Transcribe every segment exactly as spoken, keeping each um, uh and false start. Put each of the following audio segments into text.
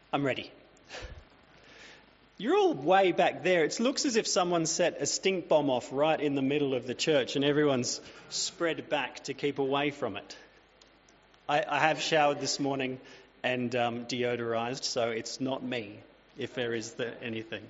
I'm ready. You're all way back there. It looks as if someone set a stink bomb off right in the middle of the church and everyone's spread back to keep away from it. I, I have showered this morning and um, deodorised, so it's not me, if there is the, anything.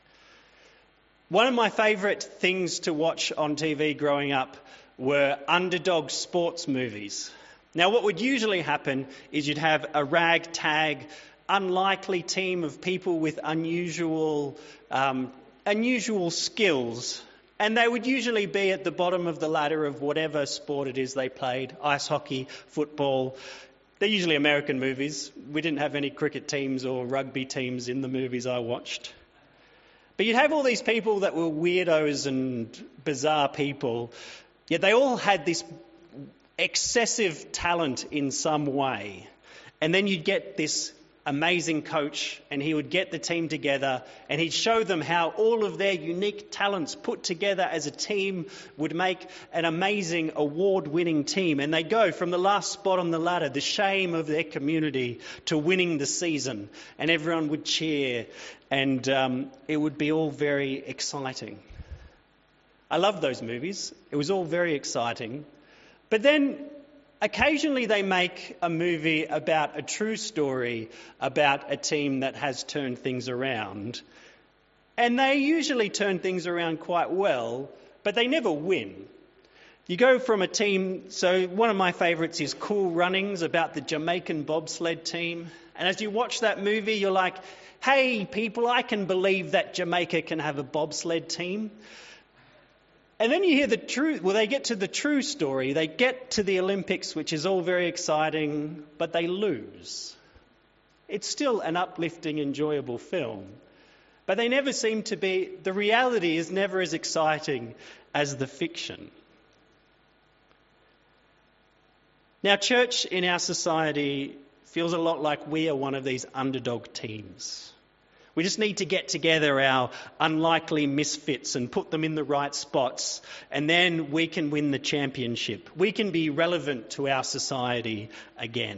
One of my favourite things to watch on T V growing up were underdog sports movies. Now, what would usually happen is you'd have a ragtag, unlikely team of people with unusual, um, unusual skills, and they would usually be at the bottom of the ladder of whatever sport it is they played: ice hockey, football. They're usually American movies. We didn't have any cricket teams or rugby teams in the movies I watched. But you'd have all these people that were weirdos and bizarre people, yet they all had this excessive talent in some way. And then you'd get this amazing coach, and he would get the team together and he'd show them how all of their unique talents put together as a team would make an amazing award-winning team. And they'd go from the last spot on the ladder, the shame of their community, to winning the season. And everyone would cheer, and um, it would be all very exciting. I loved those movies. It was all very exciting. But then occasionally they make a movie about a true story about a team that has turned things around. And they usually turn things around quite well, but they never win. You go from a team, so one of my favourites is Cool Runnings, about the Jamaican bobsled team. And as you watch that movie, you're like, hey, people, I can believe that Jamaica can have a bobsled team. And then you hear the truth. Well, they get to the true story. They get to the Olympics, which is all very exciting, but they lose. It's still an uplifting, enjoyable film. But they never seem to be, the reality is never as exciting as the fiction. Now, church in our society feels a lot like we are one of these underdog teams. We just need to get together our unlikely misfits and put them in the right spots, and then we can win the championship. We can be relevant to our society again.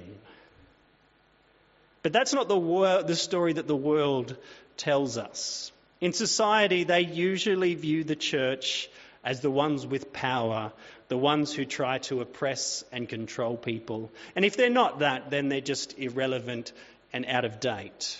But that's not the, wor- the story that the world tells us. In society, they usually view the church as the ones with power, the ones who try to oppress and control people. And if they're not that, then they're just irrelevant and out of date.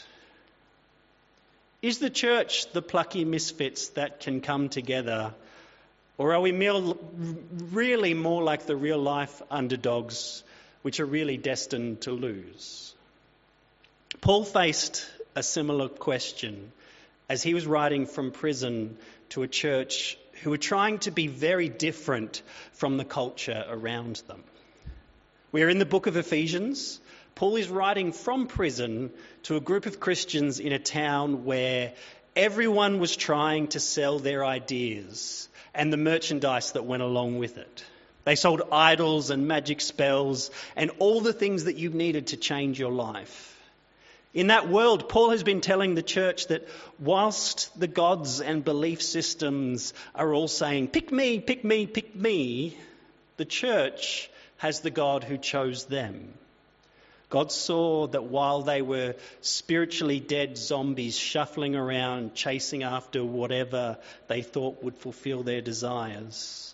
Is the church the plucky misfits that can come together, or are we mere, really more like the real-life underdogs, which are really destined to lose? Paul faced a similar question as he was writing from prison to a church who were trying to be very different from the culture around them. We are in the book of Ephesians. Paul is writing from prison to a group of Christians in a town where everyone was trying to sell their ideas and the merchandise that went along with it. They sold idols and magic spells and all the things that you needed to change your life. In that world, Paul has been telling the church that whilst the gods and belief systems are all saying, pick me, pick me, pick me, the church has the God who chose them. God saw that while they were spiritually dead zombies shuffling around, chasing after whatever they thought would fulfill their desires,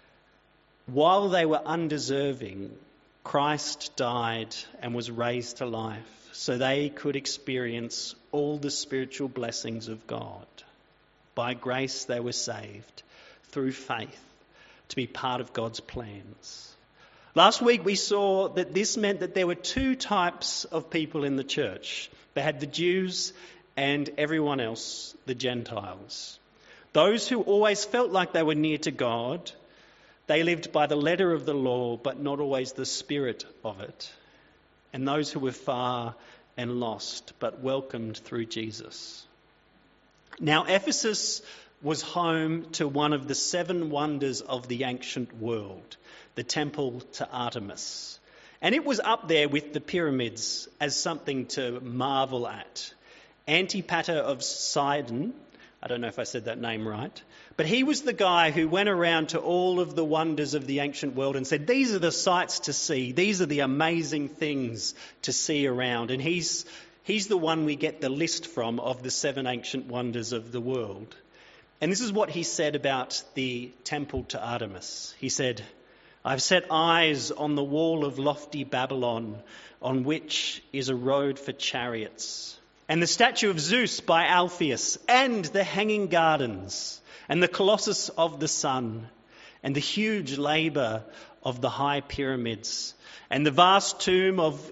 while they were undeserving, Christ died and was raised to life so they could experience all the spiritual blessings of God. By grace they were saved through faith to be part of God's plans. Last week we saw that this meant that there were two types of people in the church. They had the Jews and everyone else, the Gentiles. Those who always felt like they were near to God, they lived by the letter of the law, but not always the spirit of it. And those who were far and lost, but welcomed through Jesus. Now, Ephesus was home to one of the seven wonders of the ancient world, the temple to Artemis. And it was up there with the pyramids as something to marvel at. Antipater of Sidon, I don't know if I said that name right, but he was the guy who went around to all of the wonders of the ancient world and said, these are the sights to see, these are the amazing things to see around. And he's He's the one we get the list from of the seven ancient wonders of the world. And this is what he said about the temple to Artemis. He said, "I've set eyes on the wall of lofty Babylon, on which is a road for chariots, and the statue of Zeus by Alpheus, and the hanging gardens, and the colossus of the sun, and the huge labour of the high pyramids, and the vast tomb of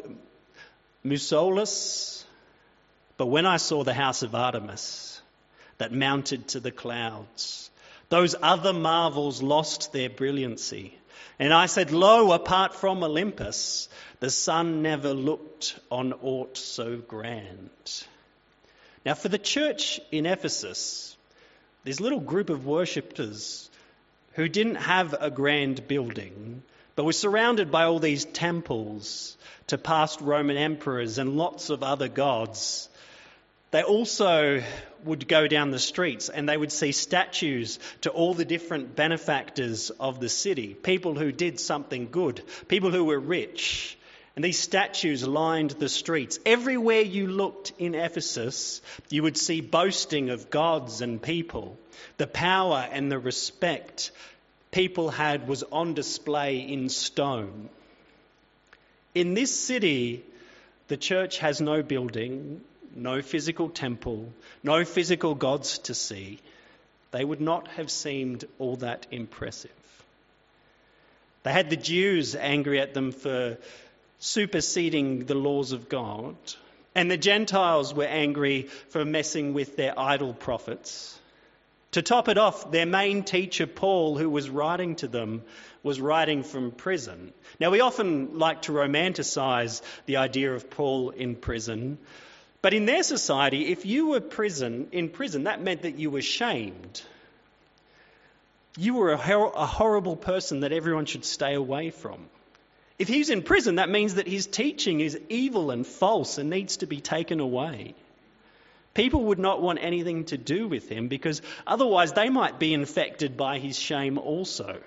Mausolus. But when I saw the house of Artemis that mounted to the clouds, those other marvels lost their brilliancy. And I said, lo, apart from Olympus, the sun never looked on aught so grand." Now, for the church in Ephesus, this little group of worshippers who didn't have a grand building, but were surrounded by all these temples to past Roman emperors and lots of other gods, they also would go down the streets and they would see statues to all the different benefactors of the city, people who did something good, people who were rich. And these statues lined the streets. Everywhere you looked in Ephesus, you would see boasting of gods and people. The power and the respect people had was on display in stone. In this city, the church has no building, no physical temple, no physical gods to see. They would not have seemed all that impressive. They had the Jews angry at them for superseding the laws of God, and the Gentiles were angry for messing with their idol prophets. To top it off, their main teacher, Paul, who was writing to them, was writing from prison. Now, we often like to romanticise the idea of Paul in prison, but in their society, if you were prison in prison, that meant that you were shamed. You were a, hor- a horrible person that everyone should stay away from. If he's in prison, that means that his teaching is evil and false and needs to be taken away. People would not want anything to do with him because otherwise they might be infected by his shame also.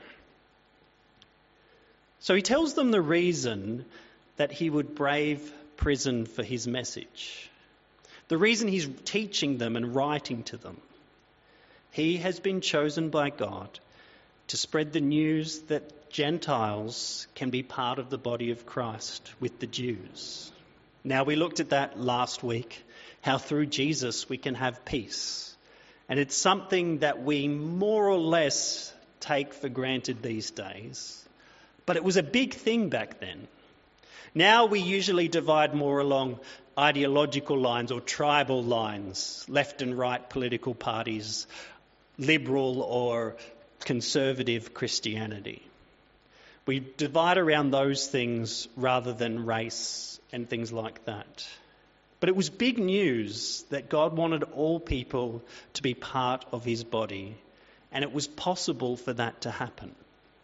So he tells them the reason that he would brave prison for his message. The reason he's teaching them and writing to them. He has been chosen by God to spread the news that Gentiles can be part of the body of Christ with the Jews. Now, we looked at that last week, how through Jesus we can have peace. And it's something that we more or less take for granted these days. But it was a big thing back then. Now we usually divide more along ideological lines or tribal lines, left and right political parties, liberal or conservative Christianity. We divide around those things rather than race and things like that. But it was big news that God wanted all people to be part of his body, and it was possible for that to happen.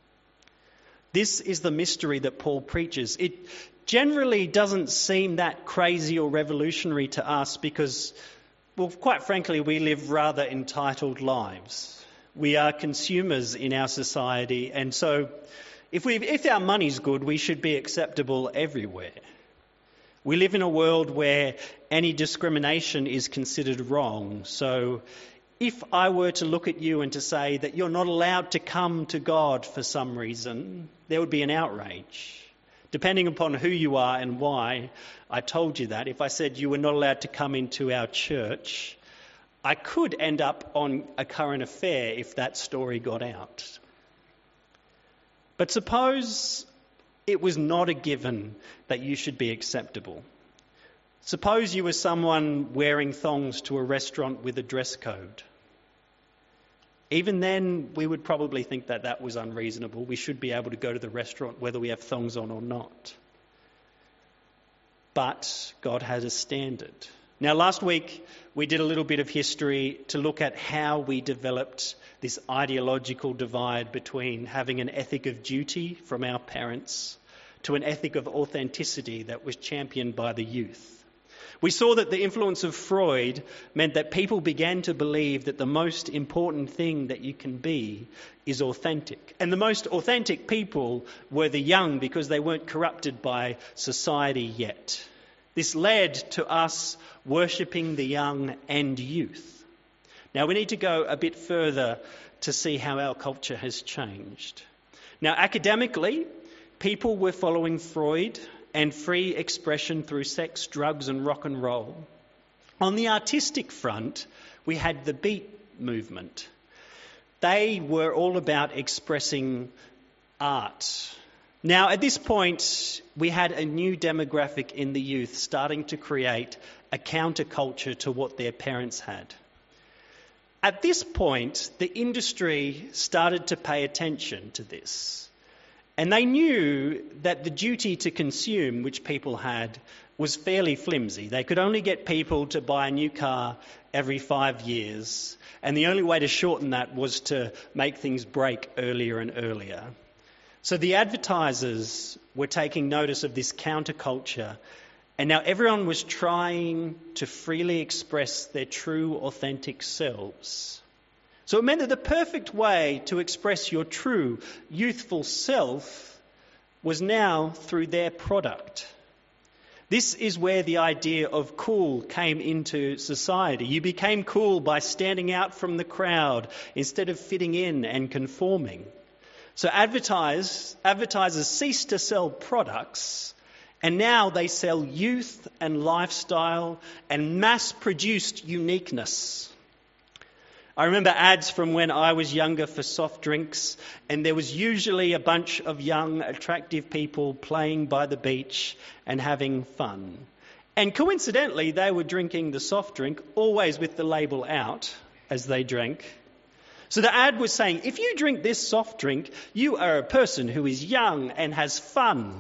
This is the mystery that Paul preaches. It generally doesn't seem that crazy or revolutionary to us because, well, quite frankly, we live rather entitled lives. We are consumers in our society, and so if we if our money's good, we should be acceptable everywhere. We live in a world where any discrimination is considered wrong. So if I were to look at you and to say that you're not allowed to come to God for some reason, there would be an outrage. Depending upon who you are and why I told you that, if I said you were not allowed to come into our church, I could end up on a current affair if that story got out. But suppose it was not a given that you should be acceptable. Suppose you were someone wearing thongs to a restaurant with a dress code. Even then, we would probably think that that was unreasonable. We should be able to go to the restaurant whether we have thongs on or not. But God has a standard. Now, last week, we did a little bit of history to look at how we developed this ideological divide between having an ethic of duty from our parents to an ethic of authenticity that was championed by the youth. We saw that the influence of Freud meant that people began to believe that the most important thing that you can be is authentic. And the most authentic people were the young because they weren't corrupted by society yet. This led to us worshipping the young and youth. Now we need to go a bit further to see how our culture has changed. Now academically, people were following Freud and free expression through sex, drugs and rock and roll. On the artistic front, we had the Beat movement. They were all about expressing art. Now, at this point, we had a new demographic in the youth starting to create a counterculture to what their parents had. At this point, the industry started to pay attention to this. And they knew that the duty to consume, which people had, was fairly flimsy. They could only get people to buy a new car every five years. And the only way to shorten that was to make things break earlier and earlier. So the advertisers were taking notice of this counterculture, and now everyone was trying to freely express their true, authentic selves. So it meant that the perfect way to express your true, youthful self was now through their product. This is where the idea of cool came into society. You became cool by standing out from the crowd instead of fitting in and conforming. So advertise, advertisers ceased to sell products, and now they sell youth and lifestyle and mass-produced uniqueness. I remember ads from when I was younger for soft drinks, and there was usually a bunch of young, attractive people playing by the beach and having fun. And coincidentally, they were drinking the soft drink, always with the label out as they drank. So the ad was saying, if you drink this soft drink, you are a person who is young and has fun.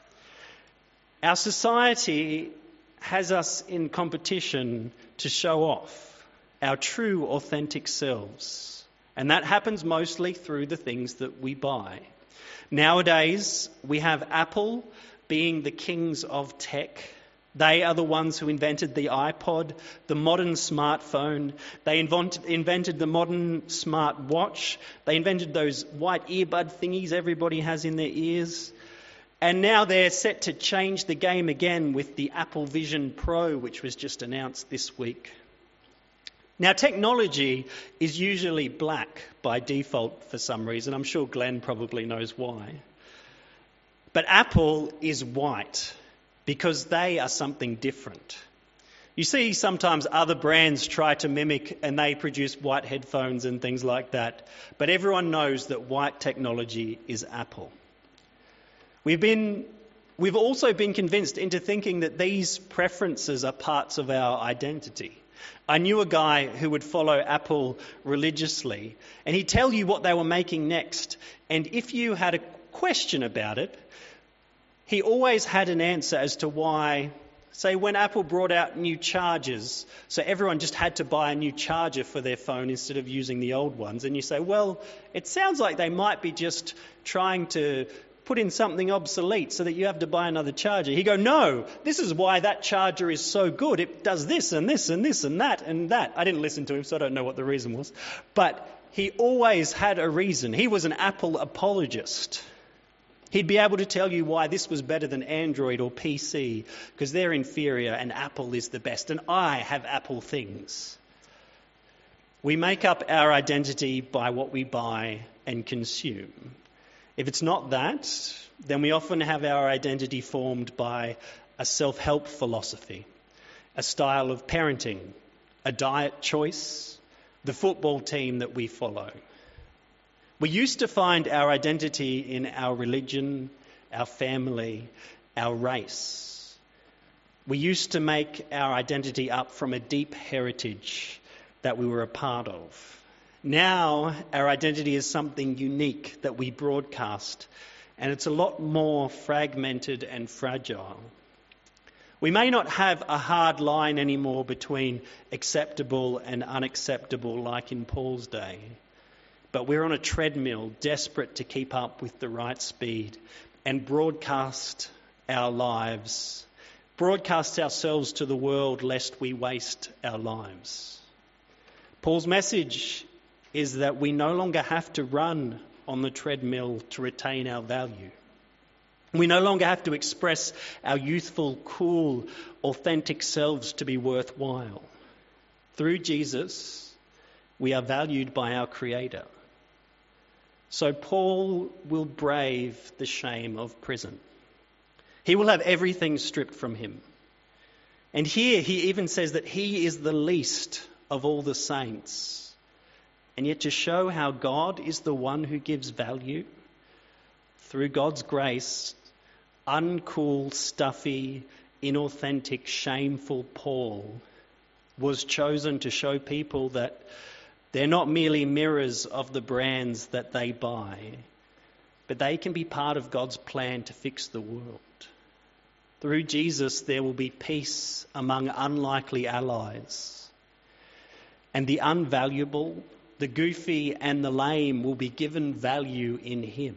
Our society has us in competition to show off our true, authentic selves. And that happens mostly through the things that we buy. Nowadays, we have Apple being the kings of tech. They are the ones who invented the iPod, the modern smartphone. They invent, invented the modern smart watch. They invented those white earbud thingies everybody has in their ears. And now they're set to change the game again with the Apple Vision Pro, which was just announced this week. Now, technology is usually black by default for some reason. I'm sure Glenn probably knows why. But Apple is white because they are something different. You see sometimes other brands try to mimic and they produce white headphones and things like that. But everyone knows that white technology is Apple. We've been, we've also been convinced into thinking that these preferences are parts of our identity. I knew a guy who would follow Apple religiously, and he'd tell you what they were making next. And if you had a question about it, he always had an answer as to why. Say when Apple brought out new chargers, so everyone just had to buy a new charger for their phone instead of using the old ones. And you say, well, it sounds like they might be just trying to put in something obsolete so that you have to buy another charger. He'd go, no, this is why that charger is so good. It does this and this and this and that and that. I didn't listen to him, so I don't know what the reason was. But he always had a reason. He was an Apple apologist. He'd be able to tell you why this was better than Android or P C, because they're inferior and Apple is the best, and I have Apple things. We make up our identity by what we buy and consume. If it's not that, then we often have our identity formed by a self-help philosophy, a style of parenting, a diet choice, the football team that we follow. We used to find our identity in our religion, our family, our race. We used to make our identity up from a deep heritage that we were a part of. Now our identity is something unique that we broadcast, and it's a lot more fragmented and fragile. We may not have a hard line anymore between acceptable and unacceptable like in Paul's day. But we're on a treadmill, desperate to keep up with the right speed and broadcast our lives, broadcast ourselves to the world lest we waste our lives. Paul's message is that we no longer have to run on the treadmill to retain our value. We no longer have to express our youthful, cool, authentic selves to be worthwhile. Through Jesus, we are valued by our Creator. So Paul will brave the shame of prison. He will have everything stripped from him. And here he even says that he is the least of all the saints. And yet to show how God is the one who gives value, through God's grace, uncool, stuffy, inauthentic, shameful Paul was chosen to show people that they're not merely mirrors of the brands that they buy, but they can be part of God's plan to fix the world. Through Jesus, there will be peace among unlikely allies. And the unvaluable, the goofy and the lame will be given value in him.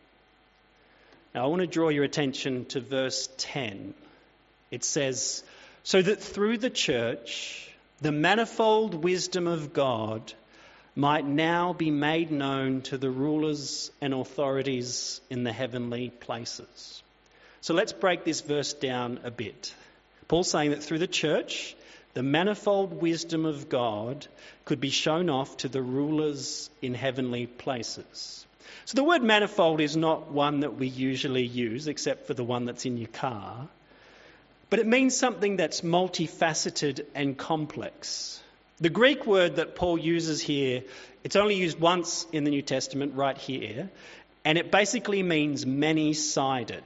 Now, I want to draw your attention to verse ten. It says, "So that through the church, the manifold wisdom of God might now be made known to the rulers and authorities in the heavenly places." So let's break this verse down a bit. Paul's saying that through the church, the manifold wisdom of God could be shown off to the rulers in heavenly places. So the word manifold is not one that we usually use, except for the one that's in your car. But it means something that's multifaceted and complex. The Greek word that Paul uses here, it's only used once in the New Testament, right here, and it basically means many-sided.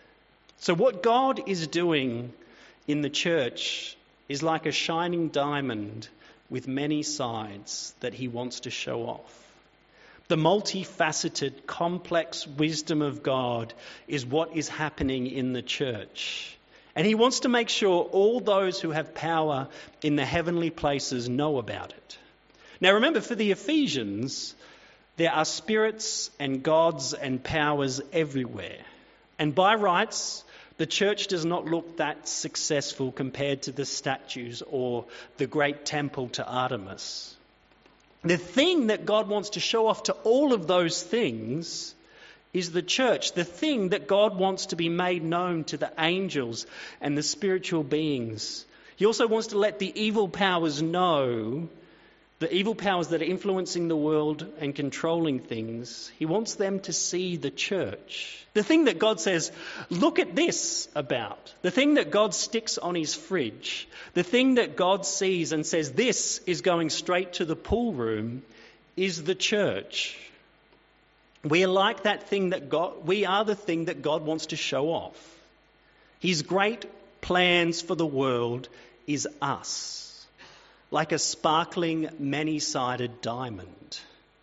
So what God is doing in the church is like a shining diamond with many sides that he wants to show off. The multifaceted, complex wisdom of God is what is happening in the church. And he wants to make sure all those who have power in the heavenly places know about it. Now remember, for the Ephesians, there are spirits and gods and powers everywhere. And by rights, the church does not look that successful compared to the statues or the great temple to Artemis. The thing that God wants to show off to all of those things is the church. The thing that God wants to be made known to the angels and the spiritual beings. He also wants to let the evil powers know, the evil powers that are influencing the world and controlling things. He wants them to see the church. The thing that God says, look at this about. The thing that God sticks on his fridge. The thing that God sees and says, this is going straight to the pool room, is the church. We are like that thing that God, we are the thing that God wants to show off. His great plans for the world is us, like a sparkling, many-sided diamond.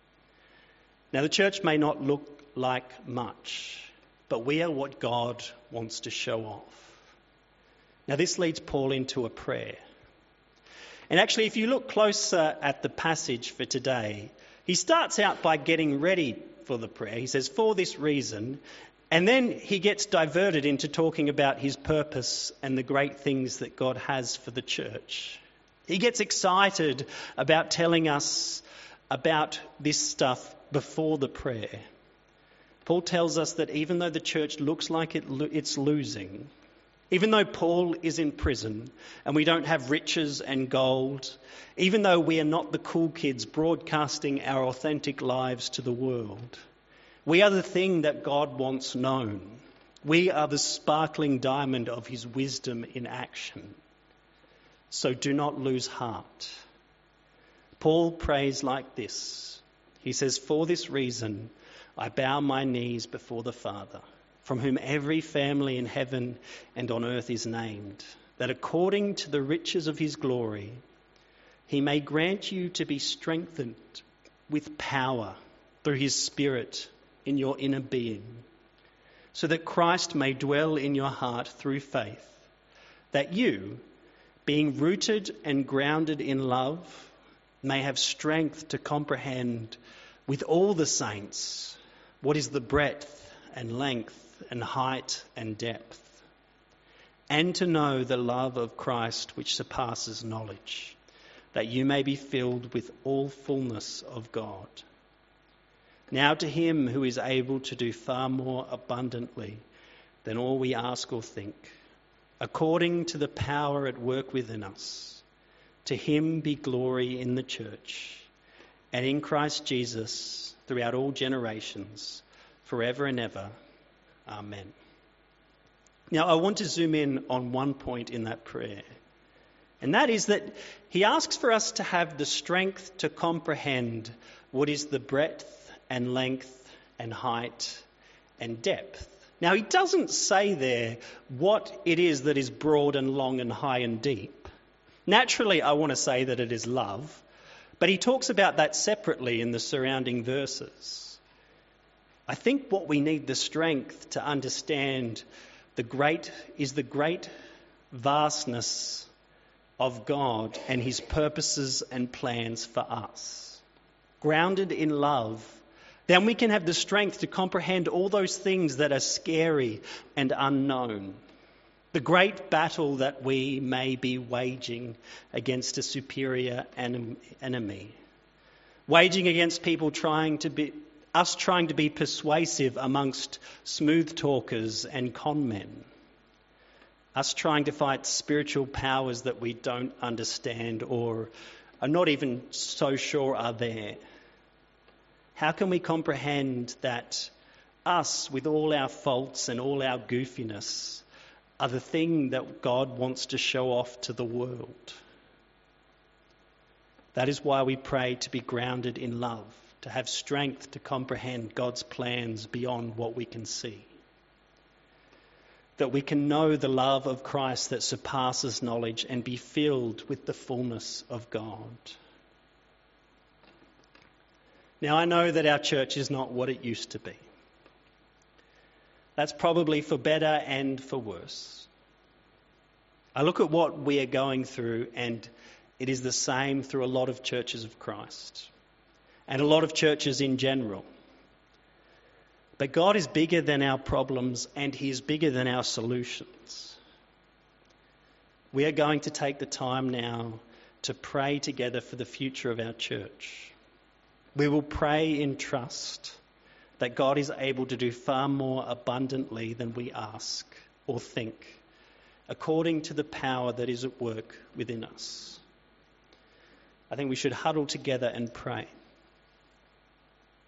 Now, the church may not look like much, but we are what God wants to show off. Now, this leads Paul into a prayer. And actually, if you look closer at the passage for today, he starts out by getting ready for the prayer. He says, for this reason, and then he gets diverted into talking about his purpose and the great things that God has for the church. He gets excited about telling us about this stuff before the prayer. Paul tells us that even though the church looks like it, it's losing, even though Paul is in prison and we don't have riches and gold, even though we are not the cool kids broadcasting our authentic lives to the world, we are the thing that God wants known. We are the sparkling diamond of his wisdom in action. So do not lose heart. Paul prays like this. He says, for this reason, I bow my knees before the Father, from whom every family in heaven and on earth is named, that according to the riches of his glory, he may grant you to be strengthened with power through his Spirit in your inner being, so that Christ may dwell in your heart through faith, that you, being rooted and grounded in love, may have strength to comprehend with all the saints what is the breadth and length and height and depth, and to know the love of Christ which surpasses knowledge, that you may be filled with all fullness of God. Now to him who is able to do far more abundantly than all we ask or think, according to the power at work within us. To him be glory in the church and in Christ Jesus throughout all generations, forever and ever. Amen. Now, I want to zoom in on one point in that prayer, and that is that he asks for us to have the strength to comprehend what is the breadth and length and height and depth. Now, he doesn't say there what it is that is broad and long and high and deep. Naturally, I want to say that it is love, but he talks about that separately in the surrounding verses. I think what we need the strength to understand the great is the great vastness of God and his purposes and plans for us. Grounded in love, then we can have the strength to comprehend all those things that are scary and unknown. The great battle that we may be waging against a superior enemy. Waging against people trying to be, us trying to be persuasive amongst smooth talkers and con men. Us trying to fight spiritual powers that we don't understand or are not even so sure are there. How can we comprehend that us, with all our faults and all our goofiness, are the thing that God wants to show off to the world? That is why we pray to be grounded in love, to have strength to comprehend God's plans beyond what we can see. That we can know the love of Christ that surpasses knowledge and be filled with the fullness of God. Now, I know that our church is not what it used to be. That's probably for better and for worse. I look at what we are going through, and it is the same through a lot of churches of Christ and a lot of churches in general. But God is bigger than our problems, and he is bigger than our solutions. We are going to take the time now to pray together for the future of our church. We will pray in trust that God is able to do far more abundantly than we ask or think, according to the power that is at work within us. I think we should huddle together and pray.